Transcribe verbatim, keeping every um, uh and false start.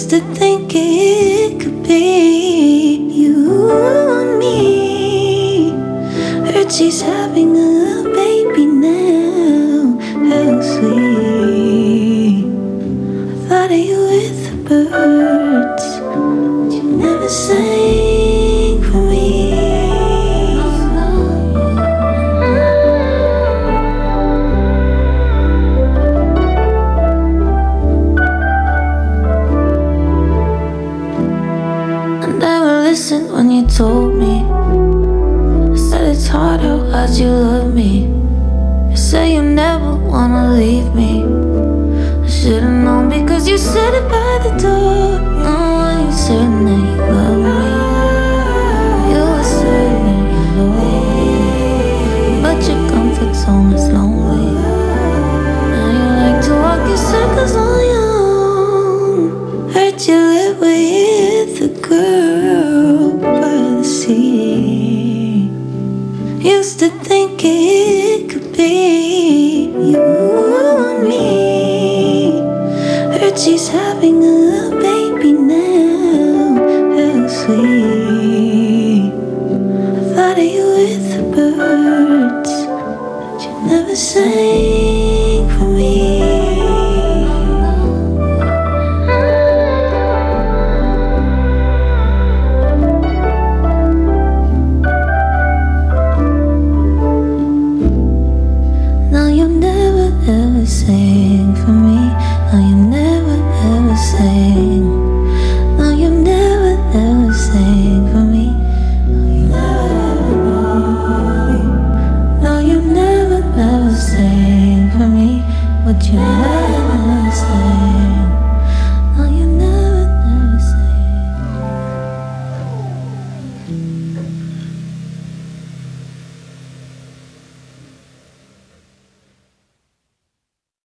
Used to think it could be you and me. Heard she's having a little baby now. How sweet. I thought of you with the birds, but you never sang for me. Listened when you told me. I said it's hard, how hard you love me. You say you never wanna leave me. I should've known because you said it by the door. Oh, when you said that you love me, you were certain that you know. But your comfort zone is lonely. Now you like to walk in circles on your own. Heard you live with a girl by the sea. Used to think it could be you and me. Heard she's having a little baby now. How sweet. I thought of you with the birds, but you never sang for me. Ever sang for me. No, you never ever sang. No, you never ever sang for me. No, you never ever sang for me. Would you never say?